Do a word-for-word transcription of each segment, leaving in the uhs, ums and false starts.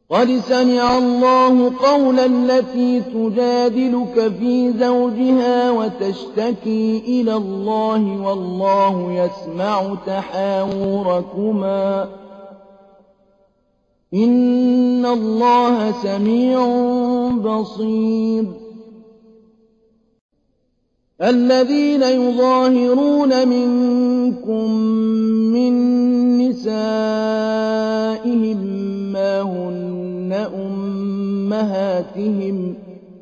قد سمع الله قول التي تجادلك في زوجها وتشتكي إلى الله والله يسمع تحاوركما إن الله سميع بصير. الذين يظاهرون منكم من نسائهم ما هن أمهاتهم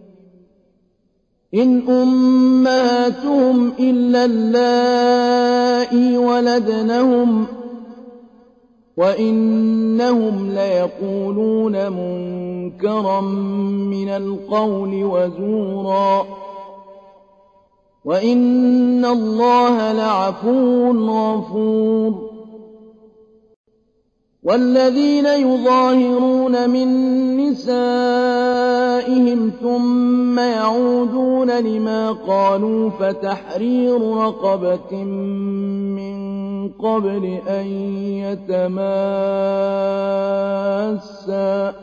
إن أمهاتهم إلا اللائي ولدنهم وإنهم ليقولون منكرا من القول وزورا وإن الله لعفو غفور. والذين يظاهرون من نسائهم ثم يعودون لما قالوا فتحرير رقبة من قبل أن يتماسا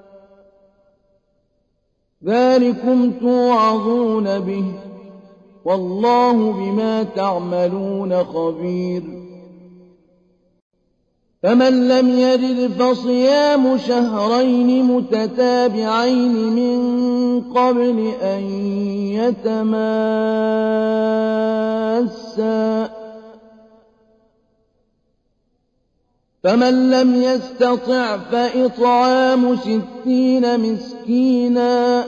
ذلكم توعظون به والله بما تعملون خبير. فمن لم يجد فصيام شهرين متتابعين من قبل أن يتماسا فمن لم يستطع فإطعام ستين مسكينا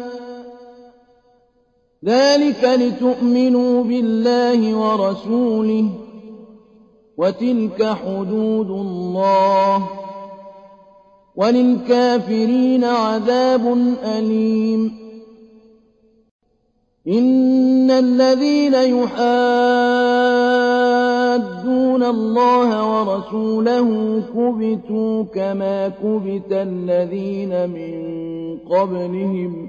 ذلك لتؤمنوا بالله ورسوله وتلك حدود الله وللكافرين عذاب أليم. إن الذين يحادون الله ورسوله كبتوا كما كبت الذين من قبلهم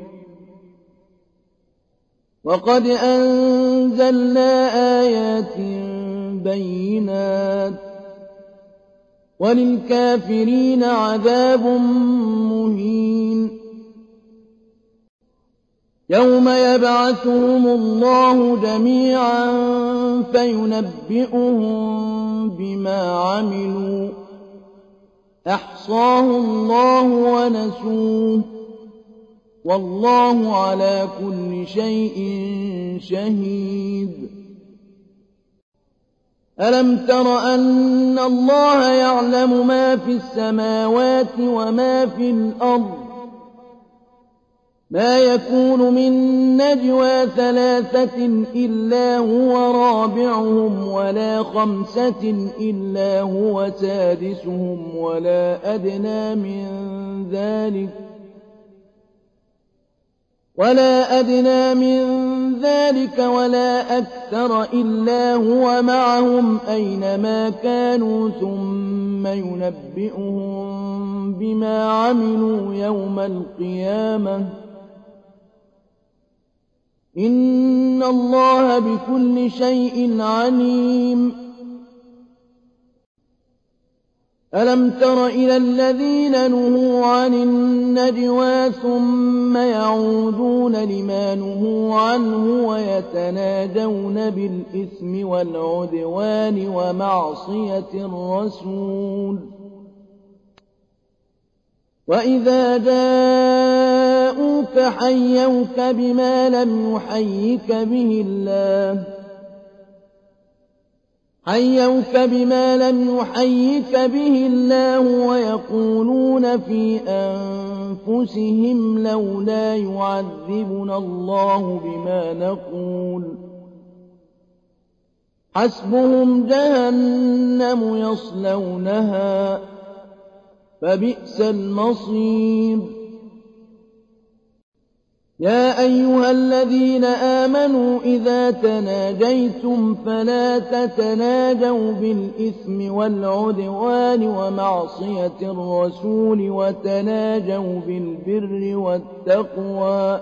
وقد أنزلنا آيات بينات وللكافرين عذاب مهين. يوم يبعثهم الله جميعا فينبئهم بما عملوا أحصاه الله ونسوه والله على كل شيء شهيد. ألم تر أن الله يعلم ما في السماوات وما في الأرض ما يكون من نجوى ثلاثة إلا هو رابعهم ولا خمسة إلا هو سادسهم ولا أدنى من ذلك ولا أدنى من ذلك ولا أكثر إلا هو معهم أينما كانوا ثم ينبئهم بما عملوا يوم القيامة إن الله بكل شيء عليم. ألم تر إلى الذين نهوا عن النجوى ثم يعودون لما نهوا عنه ويتناجون بالإثم والعدوان ومعصية الرسول وإذا جاءوك حيوك بما لم يحيك به الله حيوك بما لم يحيك به الله ويقولون في أنفسهم لولا يعذبنا الله بما نقول حسبهم جهنم يصلونها فبئس المصير. يا أيها الذين آمنوا إذا تناجيتم فلا تتناجوا بالإثم والعدوان ومعصية الرسول وتناجوا بالبر والتقوى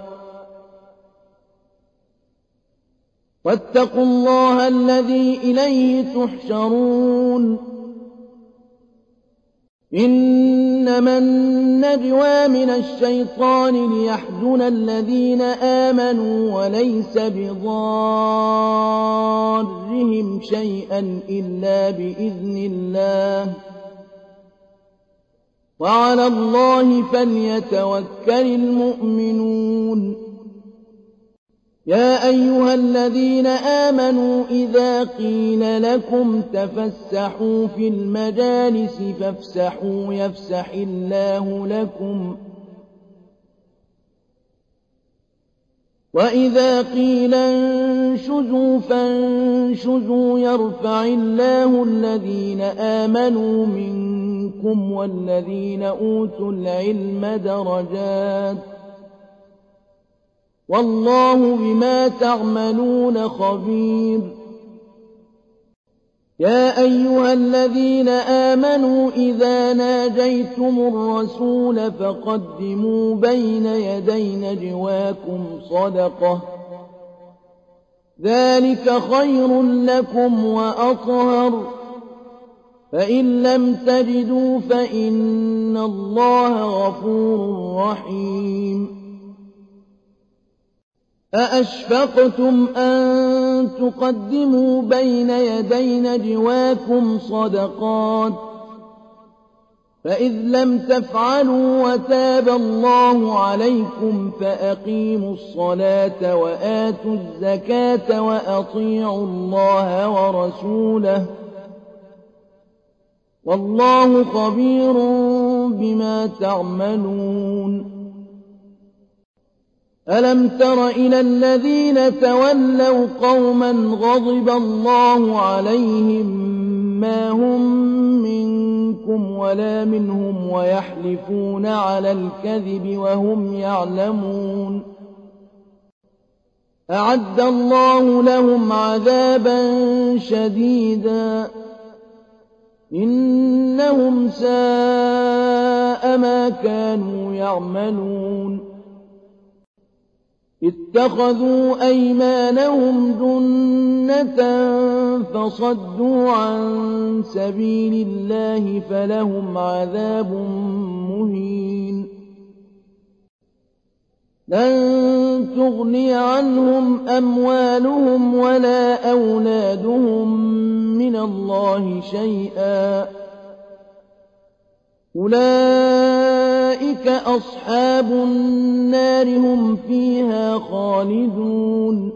واتقوا الله الذي إليه تحشرون. إنما النجوى من الشيطان ليحزن الذين آمنوا وليس بضارهم شيئا إلا بإذن الله وعلى الله فليتوكل المؤمنون يا أيها الذين آمنوا إذا قيل لكم تفسحوا في المجالس فافسحوا يفسح الله لكم وإذا قيل انشزوا فانشزوا يرفع الله الذين آمنوا منكم والذين أوتوا العلم درجات والله بما تعملون خبير يا أيها الذين آمنوا إذا ناجيتم الرسول فقدموا بين يدي نجواكم صدقة ذلك خير لكم وأطهر فإن لم تجدوا فإن الله غفور رحيم أأشفقتم أن تقدموا بين يدي نجواكم صدقات فإذ لم تفعلوا وتاب الله عليكم فأقيموا الصلاة وآتوا الزكاة وأطيعوا الله ورسوله والله خبير بما تعملون ألم تر إلى الذين تولوا قوما غضب الله عليهم ما هم منكم ولا منهم ويحلفون على الكذب وهم يعلمون أعد الله لهم عذابا شديدا إنهم ساء ما كانوا يعملون اتخذوا أيمانهم جنة فصدوا عن سبيل الله فلهم عذاب مهين لن تغني عنهم أموالهم ولا أولادهم من الله شيئا أولئك أصحاب النار هم فيها خالدون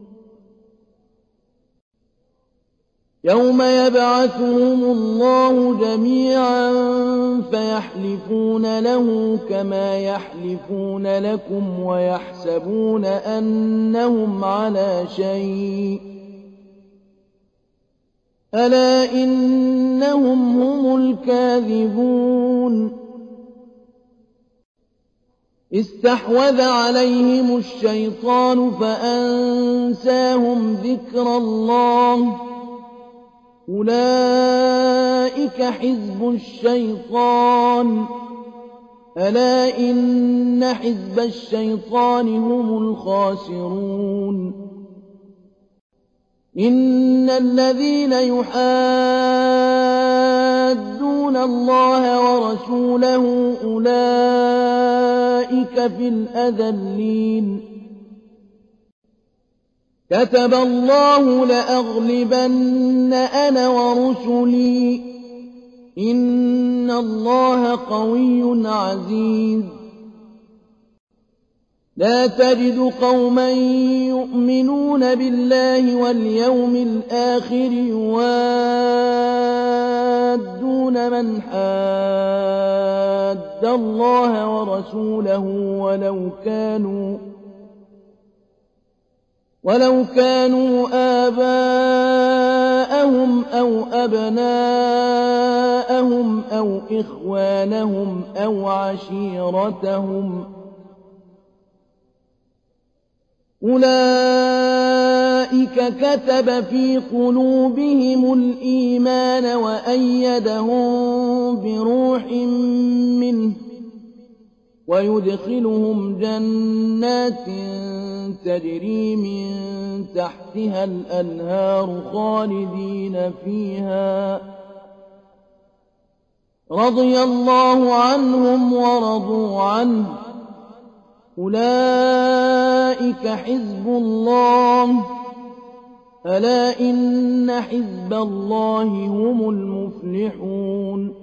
يوم يبعثهم الله جميعا فيحلفون له كما يحلفون لكم ويحسبون أنهم على شيء ألا إنهم هم الكاذبون استحوذ عليهم الشيطان فأنساهم ذكر الله أولئك حزب الشيطان ألا إن حزب الشيطان هم الخاسرون إن الذين يحادون الله ورسوله أولئك في الأذلين كتب الله لأغلبن أنا ورسلي إن الله قوي عزيز لا تجد قوما يؤمنون بالله واليوم الآخر يوادون من حاد الله ورسوله ولو كانوا ولو كانوا آباءهم أو أبناءهم أو إخوانهم أو عشيرتهم أولئك كتب في قلوبهم الإيمان وأيدهم بروح منه ويدخلهم جنات تجري من تحتها الأنهار خالدين فيها رضي الله عنهم ورضوا عنه أولئك حزب الله ألا إن حزب الله هم المفلحون